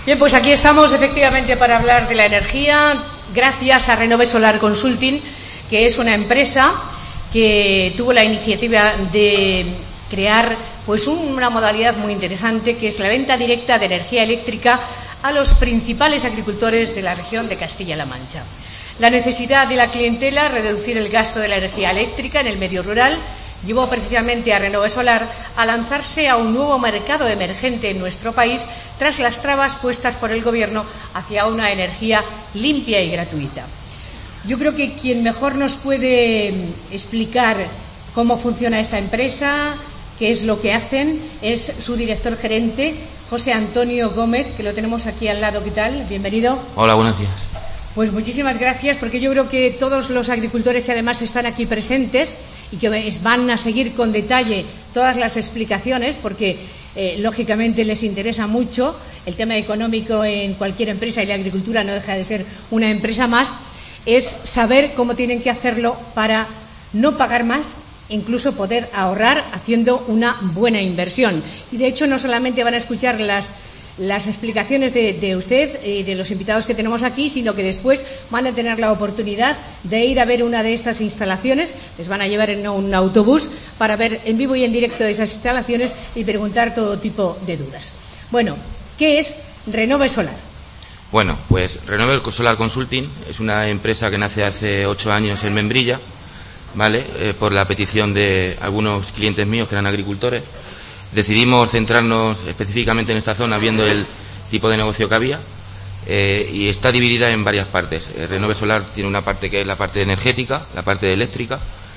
Bien, pues aquí estamos efectivamente para hablar de la energía, gracias a Renove Solar Consulting, que es una empresa que tuvo la iniciativa de crear pues una modalidad muy interesante, que es la venta directa de energía eléctrica a los principales agricultores de la región de Castilla-La Mancha. La necesidad de la clientela, reducir el gasto de la energía eléctrica en el medio rural, llevó precisamente a Renove Solar a lanzarse a un nuevo mercado emergente en nuestro país tras las trabas puestas por el Gobierno hacia una energía limpia y gratuita. Yo creo que quien mejor nos puede explicar cómo funciona esta empresa, qué es lo que hacen, es su director gerente, José Antonio Gómez, que lo tenemos aquí al lado. ¿Qué tal? Bienvenido. Hola, buenos días. Pues muchísimas gracias, porque yo creo que todos los agricultores que además están aquí presentes y que van a seguir con detalle todas las explicaciones, porque lógicamente les interesa mucho el tema económico en cualquier empresa, y la agricultura no deja de ser una empresa más, es saber cómo tienen que hacerlo para no pagar más, incluso poder ahorrar haciendo una buena inversión. Y de hecho no solamente van a escuchar las explicaciones de usted y de los invitados que tenemos aquí, sino que después van a tener la oportunidad de ir a ver una de estas instalaciones. Les van a llevar en un autobús para ver en vivo y en directo esas instalaciones y preguntar todo tipo de dudas. Bueno, ¿qué es Renove Solar? Bueno, pues Renove Solar Consulting es una empresa que nace hace 8 años en Membrilla, ¿vale? Por la petición de algunos clientes míos que eran agricultores. Decidimos centrarnos específicamente en esta zona, viendo el tipo de negocio que había, y está dividida en varias partes. Renove Solar tiene una parte que es la parte energética, la parte eléctrica,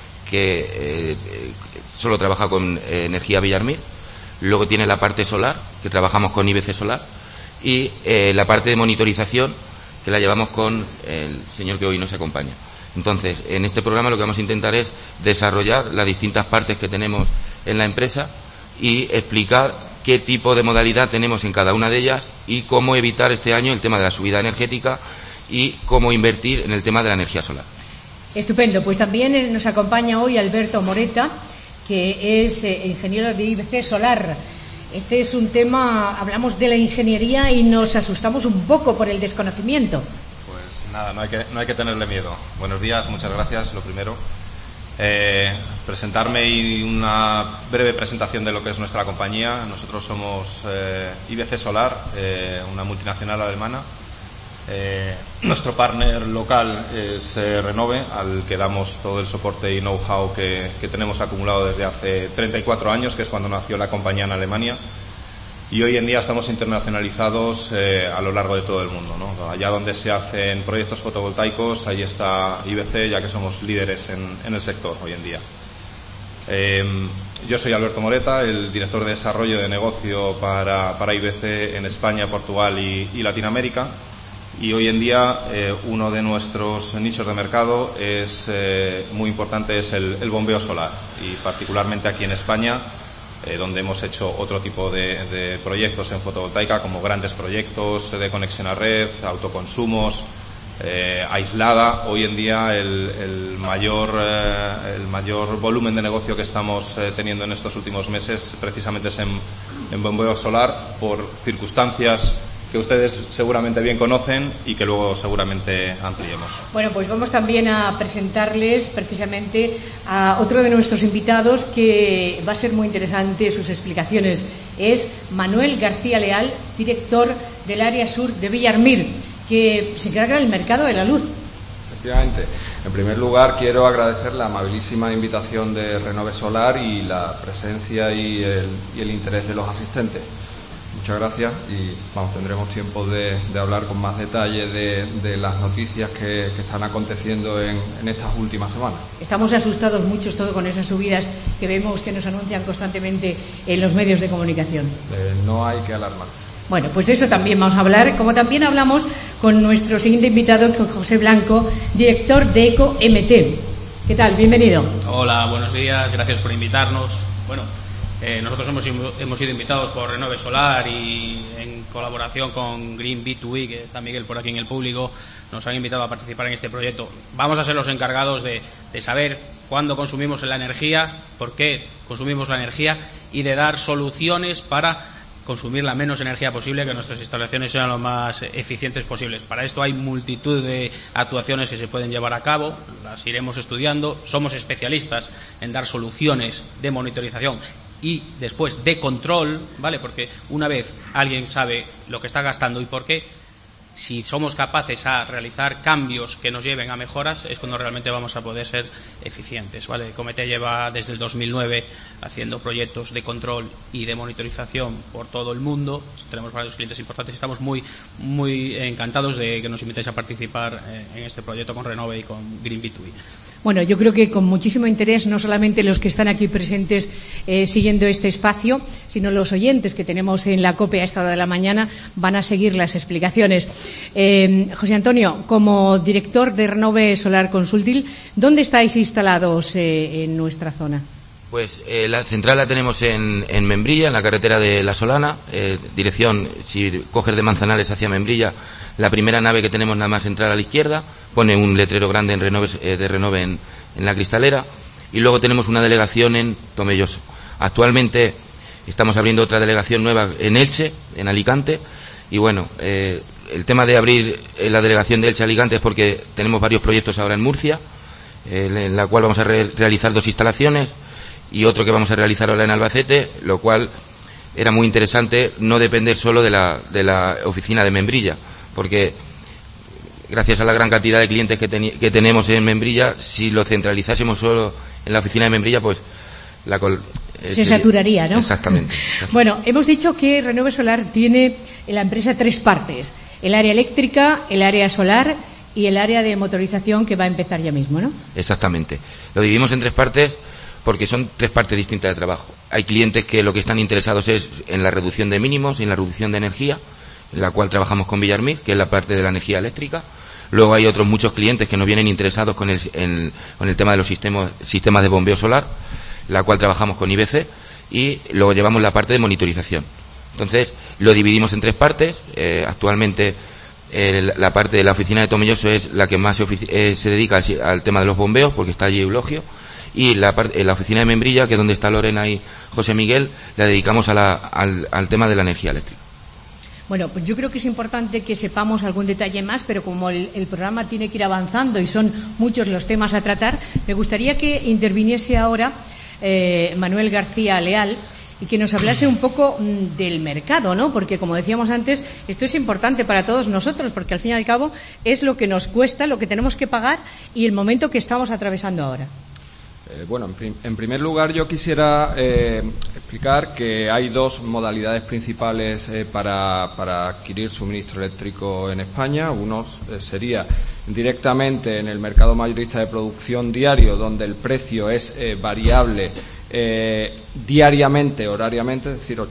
que solo trabaja con energía Villarmir. Luego tiene la parte solar, que trabajamos con IBC Solar, y la parte de monitorización, que la llevamos con el señor que hoy nos acompaña. Entonces, en este programa lo que vamos a intentar es desarrollar las distintas partes que tenemos en la empresa y explicar qué tipo de modalidad tenemos en cada una de ellas y cómo evitar este año el tema de la subida energética y cómo invertir en el tema de la energía solar. Estupendo. Pues también nos acompaña hoy Alberto Moreta, que es ingeniero de IBC Solar. Este es un tema, hablamos de la ingeniería y nos asustamos un poco por el desconocimiento. Pues nada, no hay que tenerle miedo. Buenos días, muchas gracias, lo primero. Presentarme y una breve presentación de lo que es nuestra compañía. Nosotros somos IBC Solar, una multinacional alemana. Nuestro partner local es Renove, al que damos todo el soporte y know-how que tenemos acumulado desde hace 34 años, que es cuando nació la compañía en Alemania. Y hoy en día estamos internacionalizados a lo largo de todo el mundo, ¿no? Allá donde se hacen proyectos fotovoltaicos, ahí está IBC, ya que somos líderes en el sector hoy en día. Yo soy Alberto Moreta, el director de desarrollo de negocio para IBC en España, Portugal y Latinoamérica. Y hoy en día uno de nuestros nichos de mercado es muy importante, es el bombeo solar, y particularmente aquí en España, donde hemos hecho otro tipo de proyectos en fotovoltaica, como grandes proyectos de conexión a red, autoconsumos, aislada. Hoy en día el mayor volumen de negocio que estamos teniendo en estos últimos meses precisamente es en bombeo solar, por circunstancias que ustedes seguramente bien conocen y que luego seguramente ampliemos. Bueno, pues vamos también a presentarles precisamente a otro de nuestros invitados, que va a ser muy interesante sus explicaciones. Es Manuel García Leal, director del área sur de Villarmir, que se encarga del mercado de la luz. Efectivamente. En primer lugar, quiero agradecer la amabilísima invitación de Renove Solar y la presencia y el interés de los asistentes. Muchas gracias, y tendremos tiempo de hablar con más detalle de las noticias que están aconteciendo en estas últimas semanas. Estamos asustados muchos todos con esas subidas que vemos que nos anuncian constantemente en los medios de comunicación. No hay que alarmarse. Bueno, pues eso también vamos a hablar, como también hablamos con nuestro siguiente invitado, con José Blanco, director de EcoMT. ¿Qué tal? Bienvenido. Hola, buenos días, gracias por invitarnos. Bueno, nosotros hemos sido invitados por Renove Solar y en colaboración con Green B2B, que está Miguel por aquí en el público, nos han invitado a participar en este proyecto. Vamos a ser los encargados de saber cuándo consumimos la energía, por qué consumimos la energía y de dar soluciones para consumir la menos energía posible, que nuestras instalaciones sean lo más eficientes posibles. Para esto hay multitud de actuaciones que se pueden llevar a cabo, las iremos estudiando. Somos especialistas en dar soluciones de monitorización y después de control, ¿vale? Porque una vez alguien sabe lo que está gastando y por qué, si somos capaces a realizar cambios que nos lleven a mejoras, es cuando realmente vamos a poder ser eficientes, ¿vale? Comete lleva desde el 2009 haciendo proyectos de control y de monitorización por todo el mundo. Tenemos varios clientes importantes y estamos muy encantados de que nos invitéis a participar en este proyecto con Renove y con Green B2B. Bueno, yo creo que con muchísimo interés, no solamente los que están aquí presentes siguiendo este espacio, sino los oyentes que tenemos en la COPE a esta hora de la mañana van a seguir las explicaciones. José Antonio, como director de Renove Solar Consulting, ¿dónde estáis instalados en nuestra zona? Pues la central la tenemos en Membrilla, en la carretera de La Solana, dirección, si coges de Manzanares hacia Membrilla, la primera nave que tenemos nada más entrar a la izquierda, pone un letrero grande de Renove en la cristalera, y luego tenemos una delegación en Tomelloso. Actualmente estamos abriendo otra delegación nueva en Elche, en Alicante, y bueno, el tema de abrir la delegación de Elche a Alicante es porque tenemos varios proyectos ahora en Murcia, en la cual vamos a realizar 2 instalaciones, y otro que vamos a realizar ahora en Albacete, lo cual era muy interesante no depender solo de la oficina de Membrilla, porque gracias a la gran cantidad de clientes que tenemos en Membrilla, si lo centralizásemos solo en la oficina de Membrilla, pues se saturaría, ¿no? Exactamente. Bueno, hemos dicho que Renove Solar tiene en la empresa 3 partes: el área eléctrica, el área solar y el área de motorización, que va a empezar ya mismo, ¿no? Exactamente. Lo dividimos en 3 partes porque son 3 partes distintas de trabajo. Hay clientes que lo que están interesados es en la reducción de mínimos y en la reducción de energía, en la cual trabajamos con Villarmir, que es la parte de la energía eléctrica. Luego hay otros muchos clientes que nos vienen interesados con el tema de los sistemas de bombeo solar, la cual trabajamos con IBC, y luego llevamos la parte de monitorización. Entonces, lo dividimos en 3 partes. Actualmente, la parte de la oficina de Tomelloso es la que más se dedica al tema de los bombeos, porque está allí Eulogio, y la oficina de Membrilla, que es donde está Lorena y José Miguel, la dedicamos al tema de la energía eléctrica. Bueno, pues yo creo que es importante que sepamos algún detalle más, pero como el programa tiene que ir avanzando y son muchos los temas a tratar, me gustaría que interviniese ahora Manuel García Leal y que nos hablase un poco del mercado, ¿no? Porque, como decíamos antes, esto es importante para todos nosotros, porque al fin y al cabo es lo que nos cuesta, lo que tenemos que pagar y el momento que estamos atravesando ahora. Bueno, en primer lugar yo quisiera explicar que hay 2 modalidades principales para adquirir suministro eléctrico en España. Uno sería directamente en el mercado mayorista de producción diario, donde el precio es variable diariamente, horariamente, es decir,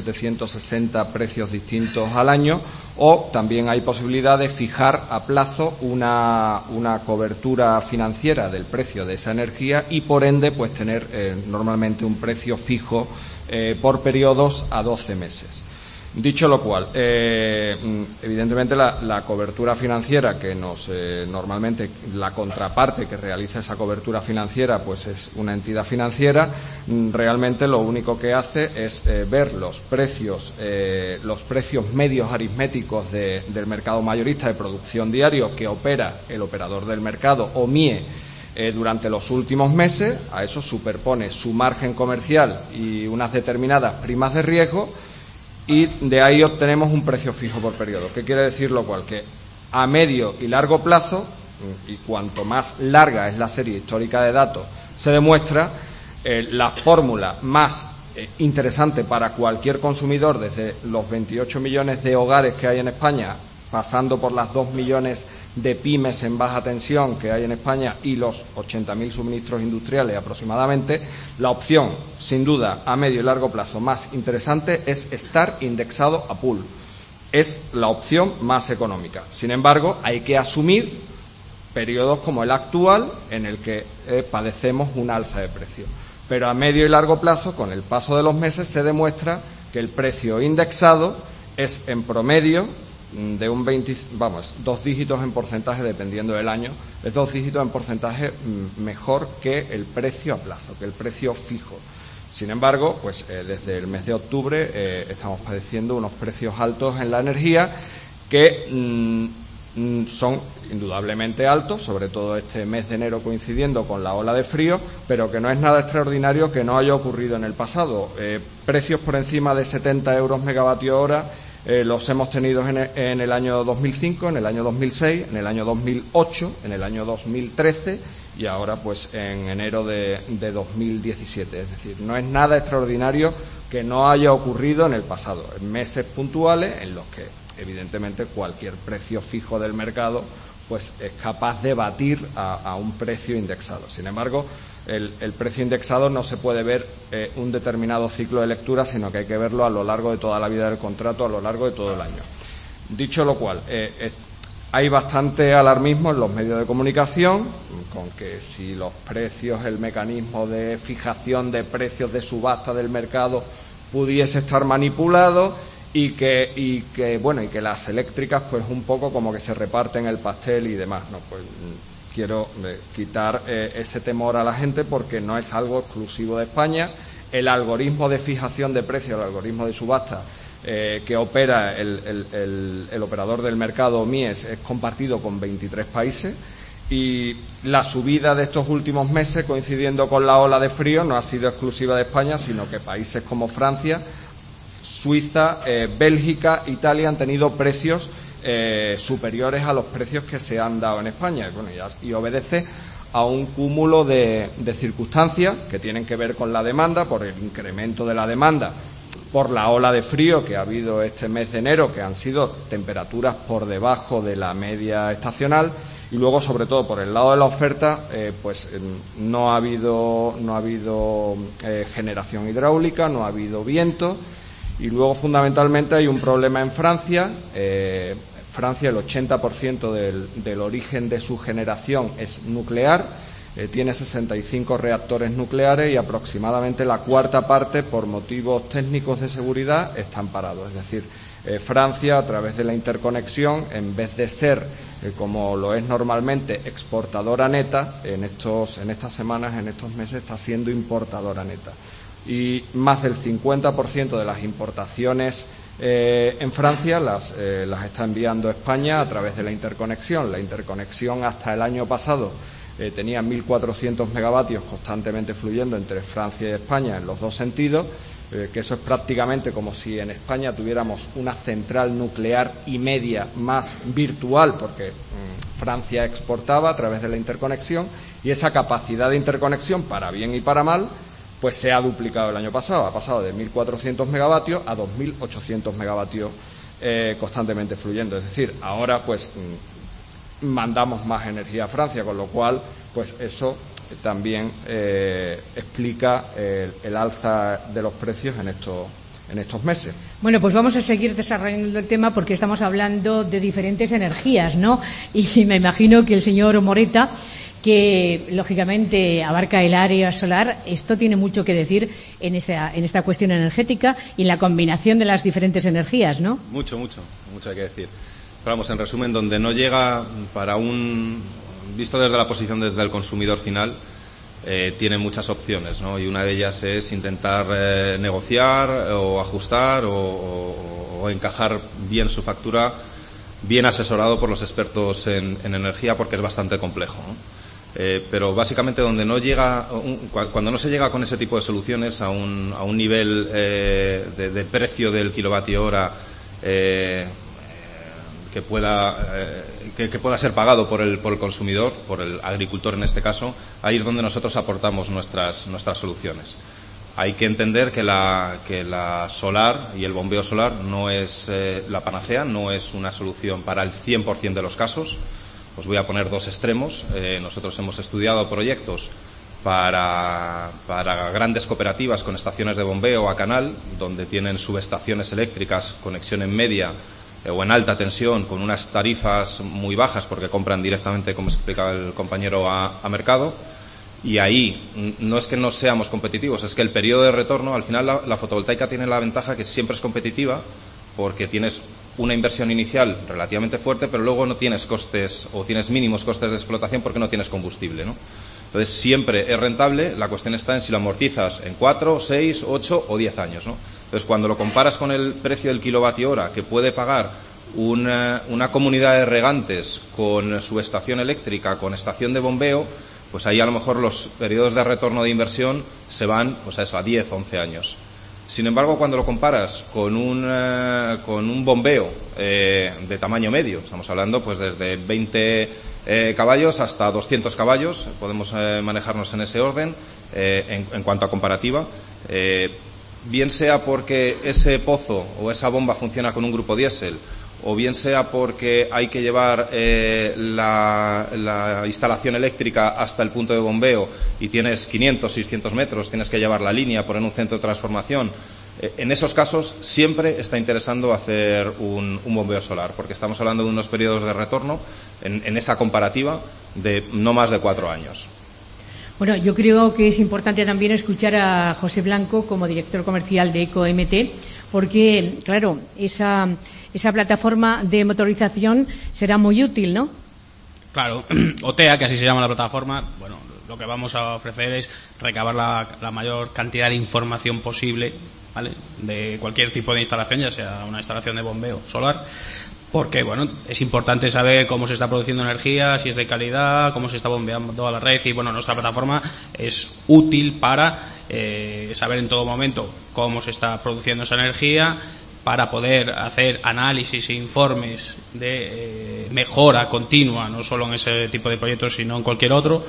8.760 precios distintos al año, o también hay posibilidad de fijar a plazo una cobertura financiera del precio de esa energía y, por ende, pues tener normalmente un precio fijo por periodos a 12 meses. Dicho lo cual, evidentemente la cobertura financiera que normalmente la contraparte que realiza esa cobertura financiera pues es una entidad financiera, realmente lo único que hace es ver los precios medios aritméticos del mercado mayorista de producción diario que opera el operador del mercado o MIE durante los últimos meses. A eso superpone su margen comercial y unas determinadas primas de riesgo, y de ahí obtenemos un precio fijo por periodo. ¿Qué quiere decir lo cual? Que a medio y largo plazo, y cuanto más larga es la serie histórica de datos, se demuestra la fórmula más interesante para cualquier consumidor, desde los 28 millones de hogares que hay en España, pasando por las 2 millones de pymes en baja tensión que hay en España y los 80.000 suministros industriales aproximadamente. La opción, sin duda, a medio y largo plazo más interesante es estar indexado a pool. Es la opción más económica. Sin embargo, hay que asumir periodos como el actual, en el que padecemos un alza de precio. Pero a medio y largo plazo, con el paso de los meses, se demuestra que el precio indexado es, en promedio, de un 2 dígitos en porcentaje, dependiendo del año, es 2 dígitos en porcentaje mejor que el precio a plazo, que el precio fijo. Sin embargo, pues desde el mes de octubre estamos padeciendo unos precios altos en la energía que son indudablemente altos, sobre todo este mes de enero coincidiendo con la ola de frío, pero que no es nada extraordinario que no haya ocurrido en el pasado. Precios por encima de 70 euros megavatio hora los hemos tenido en el año 2005, en el año 2006, en el año 2008, en el año 2013 y ahora pues en enero de 2017. Es decir, no es nada extraordinario que no haya ocurrido en el pasado, en meses puntuales en los que evidentemente cualquier precio fijo del mercado pues es capaz de batir a un precio indexado. Sin embargo, el precio indexado no se puede ver un determinado ciclo de lectura, sino que hay que verlo a lo largo de toda la vida del contrato, a lo largo de todo el año. Dicho lo cual, hay bastante alarmismo en los medios de comunicación con que si los precios, el mecanismo de fijación de precios de subasta del mercado pudiese estar manipulado y que las eléctricas pues un poco como que se reparten el pastel y demás. No, pues quiero quitar ese temor a la gente porque no es algo exclusivo de España. El algoritmo de fijación de precios, el algoritmo de subasta que opera el operador del mercado MIES es compartido con 23 países y la subida de estos últimos meses, coincidiendo con la ola de frío, no ha sido exclusiva de España, sino que países como Francia, Suiza, Bélgica, Italia han tenido precios superiores a los precios que se han dado en España. Y obedece a un cúmulo de circunstancias que tienen que ver con la demanda, por el incremento de la demanda, por la ola de frío que ha habido este mes de enero, que han sido temperaturas por debajo de la media estacional, y luego, sobre todo, por el lado de la oferta, no ha habido generación hidráulica, no ha habido viento. Y luego, fundamentalmente, hay un problema en Francia. Francia, el 80% del origen de su generación es nuclear. Tiene 65 reactores nucleares y aproximadamente la cuarta parte, por motivos técnicos de seguridad, están parados. Es decir, Francia, a través de la interconexión, en vez de ser, como lo es normalmente, exportadora neta, en estas semanas, en estos meses, está siendo importadora neta. Y más del 50% de las importaciones en Francia las está enviando España a través de la interconexión. La interconexión hasta el año pasado tenía 1.400 megavatios constantemente fluyendo entre Francia y España en los dos sentidos, que eso es prácticamente como si en España tuviéramos una central nuclear y media más virtual, porque Francia exportaba a través de la interconexión y esa capacidad de interconexión, para bien y para mal, pues se ha duplicado el año pasado. Ha pasado de 1.400 megavatios a 2.800 megavatios constantemente fluyendo. Es decir, ahora pues mandamos más energía a Francia, con lo cual pues eso también explica el alza de los precios en estos meses. Bueno, pues vamos a seguir desarrollando el tema porque estamos hablando de diferentes energías, ¿no? Y me imagino que el señor Moreta, que lógicamente abarca el área solar, esto tiene mucho que decir en esta cuestión energética y en la combinación de las diferentes energías, ¿no? Mucho hay que decir. Pero vamos, en resumen, donde no llega visto desde la posición desde el consumidor final, tiene muchas opciones, ¿no? Y una de ellas es intentar negociar o ajustar o encajar bien su factura, bien asesorado por los expertos en energía, porque es bastante complejo, ¿no? Pero básicamente donde no llega, cuando no se llega con ese tipo de soluciones a un nivel de precio del kilovatio hora que pueda ser pagado por el consumidor, por el agricultor en este caso, ahí es donde nosotros aportamos nuestras soluciones. Hay que entender que la solar y el bombeo solar no es la panacea, no es una solución para el 100% de los casos. Os voy a poner dos extremos. Nosotros hemos estudiado proyectos para grandes cooperativas con estaciones de bombeo a canal, donde tienen subestaciones eléctricas, conexión en media o en alta tensión, con unas tarifas muy bajas porque compran directamente, como explicaba el compañero, a mercado. Y ahí no es que no seamos competitivos, es que el periodo de retorno, al final la fotovoltaica tiene la ventaja que siempre es competitiva, porque tienes una inversión inicial relativamente fuerte, pero luego no tienes costes o tienes mínimos costes de explotación porque no tienes combustible, ¿no? Entonces, siempre es rentable, la cuestión está en si lo amortizas en 4, 6, 8 o 10 años, ¿no? Entonces, cuando lo comparas con el precio del kilovatio hora que puede pagar una comunidad de regantes con su estación eléctrica, con estación de bombeo, pues ahí a lo mejor los periodos de retorno de inversión se van pues a 10, 11 años. Sin embargo, cuando lo comparas con un bombeo de tamaño medio, estamos hablando pues desde 20 caballos hasta 200 caballos, podemos manejarnos en ese orden en cuanto a comparativa, bien sea porque ese pozo o esa bomba funciona con un grupo diésel, o bien sea porque hay que llevar la instalación eléctrica hasta el punto de bombeo y tienes 500, 600 metros, tienes que llevar la línea, poner un centro de transformación. En esos casos siempre está interesando hacer un bombeo solar, porque estamos hablando de unos periodos de retorno en esa comparativa de no más de 4 años. Bueno, yo creo que es importante también escuchar a José Blanco como director comercial de EcoMT, porque, claro, esa plataforma de motorización será muy útil, ¿no? Claro, OTEA, que así se llama la plataforma, bueno, lo que vamos a ofrecer es recabar la mayor cantidad de información posible, ¿vale?, de cualquier tipo de instalación, ya sea una instalación de bombeo solar, porque, bueno, es importante saber cómo se está produciendo energía, si es de calidad, cómo se está bombeando a la red, y, bueno, nuestra plataforma es útil para saber en todo momento cómo se está produciendo esa energía, para poder hacer análisis e informes de mejora continua, no solo en ese tipo de proyectos, sino en cualquier otro.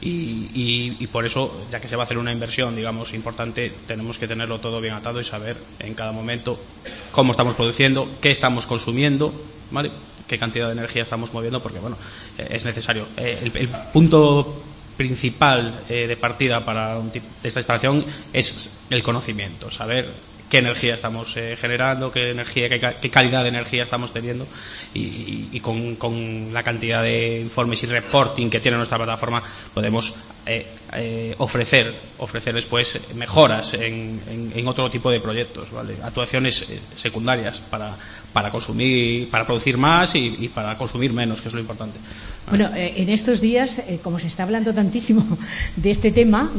Y por eso, ya que se va a hacer una inversión, digamos, importante, tenemos que tenerlo todo bien atado y saber en cada momento cómo estamos produciendo, qué estamos consumiendo, ¿vale?, qué cantidad de energía estamos moviendo, porque, bueno, es necesario. El punto principal de partida para esta instalación es el conocimiento, saber qué energía estamos generando, qué calidad de energía estamos teniendo, y con la cantidad de informes y reporting que tiene nuestra plataforma podemos ofrecer después mejoras en otro tipo de proyectos, ¿vale?, actuaciones secundarias para consumir, para producir más y para consumir menos, que es lo importante. Bueno, en estos días, como se está hablando tantísimo de este tema,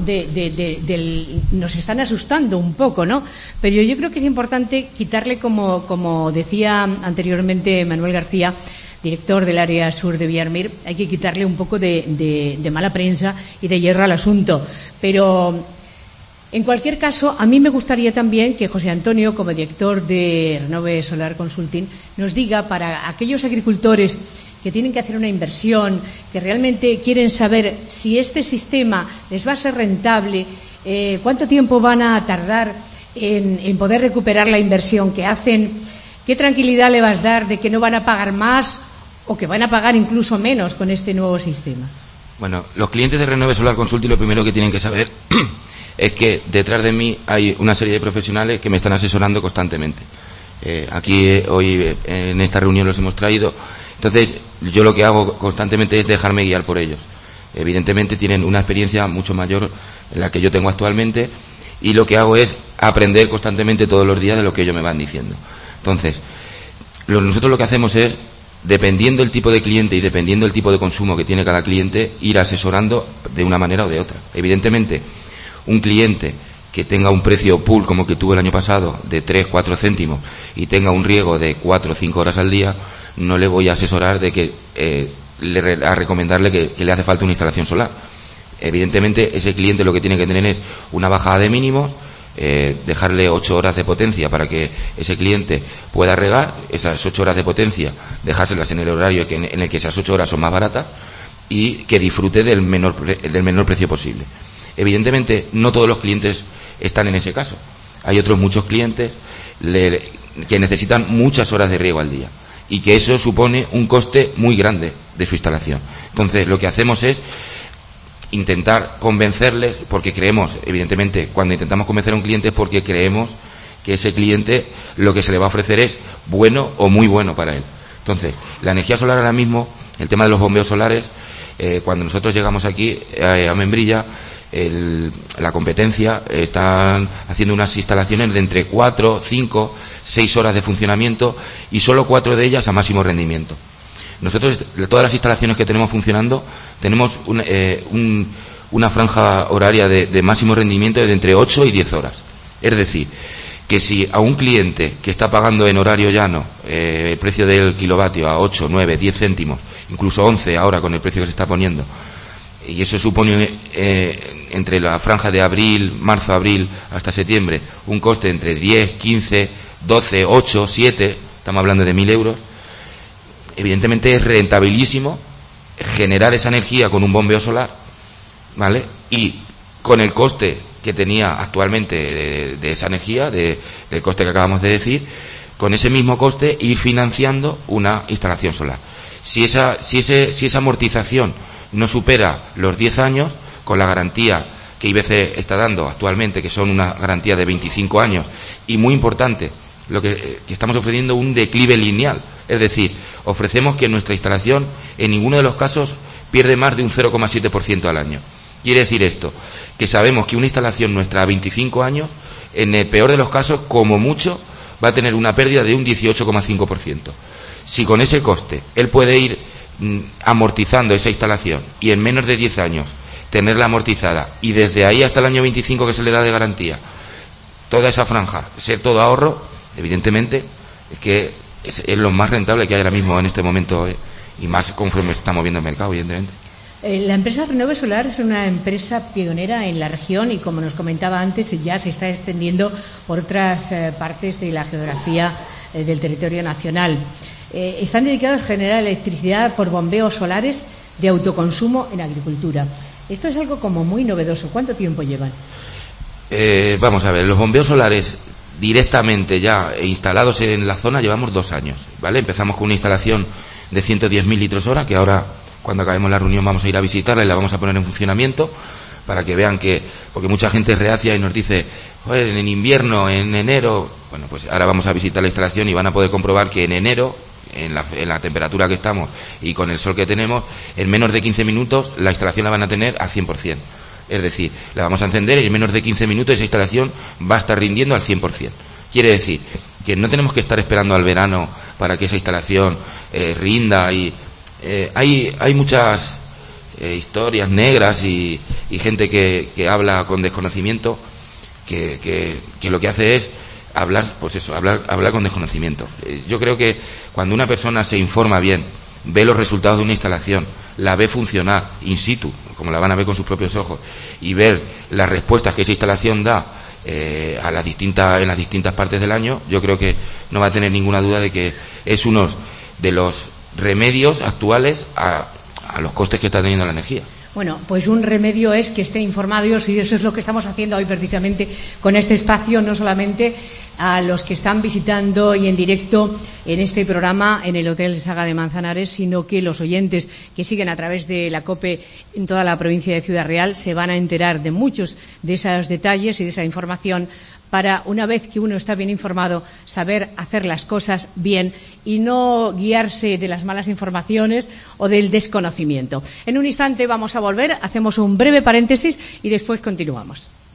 nos están asustando un poco, ¿no? Pero yo creo que es importante quitarle, como decía anteriormente Manuel García, director del área sur de Villarmir, hay que quitarle un poco de mala prensa y de hierro al asunto. Pero, en cualquier caso, a mí me gustaría también que José Antonio, como director de Renove Solar Consulting, nos diga, para aquellos agricultores que tienen que hacer una inversión, que realmente quieren saber si este sistema les va a ser rentable, cuánto tiempo van a tardar en poder recuperar la inversión que hacen, qué tranquilidad le vas a dar de que no van a pagar más o que van a pagar incluso menos con este nuevo sistema. Bueno, los clientes de Renove Solar Consulting lo primero que tienen que saber es que detrás de mí hay una serie de profesionales que me están asesorando constantemente. Aquí hoy en esta reunión los hemos traído. Entonces, yo lo que hago constantemente es dejarme guiar por ellos. Evidentemente tienen una experiencia mucho mayor en la que yo tengo actualmente, y lo que hago es aprender constantemente todos los días de lo que ellos me van diciendo. Entonces, nosotros lo que hacemos es, dependiendo del tipo de cliente y dependiendo del tipo de consumo que tiene cada cliente, ir asesorando de una manera o de otra. Evidentemente, un cliente que tenga un precio pool como que tuvo el año pasado de 3-4 céntimos y tenga un riego de 4 o 5 horas al día, no le voy a asesorar de que a recomendarle que le hace falta una instalación solar. Evidentemente, ese cliente lo que tiene que tener es una bajada de mínimos, dejarle 8 horas de potencia para que ese cliente pueda regar, esas 8 horas de potencia dejárselas en el horario en el que esas 8 horas son más baratas, y que disfrute del menor precio posible. Evidentemente, no todos los clientes están en ese caso. Hay otros muchos clientes que necesitan muchas horas de riego al día, y que eso supone un coste muy grande de su instalación. Entonces, lo que hacemos es intentar convencerles, porque creemos, evidentemente, cuando intentamos convencer a un cliente es porque creemos que ese cliente lo que se le va a ofrecer es bueno o muy bueno para él. Entonces, la energía solar ahora mismo, el tema de los bombeos solares, cuando nosotros llegamos aquí a Membrilla, la competencia están haciendo unas instalaciones de entre 4, 5, 6 horas de funcionamiento, y solo 4 de ellas a máximo rendimiento. Nosotros, de todas las instalaciones que tenemos funcionando, tenemos un una franja horaria de máximo rendimiento de entre 8 y 10 horas. Es decir, que si a un cliente que está pagando en horario llano el precio del kilovatio a 8, 9, 10 céntimos, incluso 11 ahora con el precio que se está poniendo, y eso supone entre la franja de marzo-abril hasta septiembre, un coste entre 10, 15, 12, 8, 7, estamos hablando de 1.000 euros, evidentemente es rentabilísimo generar esa energía con un bombeo solar, ¿vale? Y con el coste que tenía actualmente de esa energía, del coste que acabamos de decir, con ese mismo coste ir financiando una instalación solar. Si esa amortización no supera los 10 años, con la garantía que IBC está dando actualmente, que son una garantía de 25 años, y muy importante, lo que estamos ofreciendo un declive lineal, es decir, ofrecemos que nuestra instalación en ninguno de los casos pierde más de un 0,7% al año. Quiere decir esto, que sabemos que una instalación nuestra a 25 años, en el peor de los casos, como mucho, va a tener una pérdida de un 18,5%. Si con ese coste él puede ir amortizando esa instalación y en menos de 10 años tenerla amortizada y desde ahí hasta el año 25 que se le da de garantía, toda esa franja, ser todo ahorro, evidentemente es que es lo más rentable que hay ahora mismo en este momento, y más conforme se está moviendo el mercado, evidentemente. La empresa Renove Solar es una empresa pionera en la región y, como nos comentaba antes, ya se está extendiendo por otras partes de la geografía del territorio nacional. Están dedicados a generar electricidad por bombeos solares de autoconsumo en agricultura. Esto es algo como muy novedoso. ¿Cuánto tiempo llevan? Vamos a ver, los bombeos solares directamente ya instalados en la zona llevamos 2 años, ¿vale? Empezamos con una instalación de 110.000 litros hora, que ahora, cuando acabemos la reunión, vamos a ir a visitarla y la vamos a poner en funcionamiento para que vean que, porque mucha gente es reacia y nos dice, joder, en invierno, en enero, bueno, pues ahora vamos a visitar la instalación y van a poder comprobar que en enero, en la temperatura que estamos y con el sol que tenemos, en menos de 15 minutos la instalación la van a tener al 100%. Es decir, la vamos a encender y en menos de 15 minutos esa instalación va a estar rindiendo al 100%. Quiere decir que no tenemos que estar esperando al verano para que esa instalación rinda, y hay muchas historias negras y gente que habla con desconocimiento, que lo que hace es hablar, pues eso, hablar con desconocimiento. Yo creo que cuando una persona se informa bien, ve los resultados de una instalación, la ve funcionar in situ, como la van a ver con sus propios ojos, y ver las respuestas que esa instalación da en las distintas partes del año, yo creo que no va a tener ninguna duda de que es uno de los remedios actuales a los costes que está teniendo la energía. Bueno, pues un remedio es que esté informados, y eso es lo que estamos haciendo hoy precisamente con este espacio, no solamente a los que están visitando y en directo en este programa en el Hotel Saga de Manzanares, sino que los oyentes que siguen a través de la COPE en toda la provincia de Ciudad Real se van a enterar de muchos de esos detalles y de esa información, para, una vez que uno está bien informado, saber hacer las cosas bien y no guiarse de las malas informaciones o del desconocimiento. En un instante vamos a volver, hacemos un breve paréntesis y después continuamos.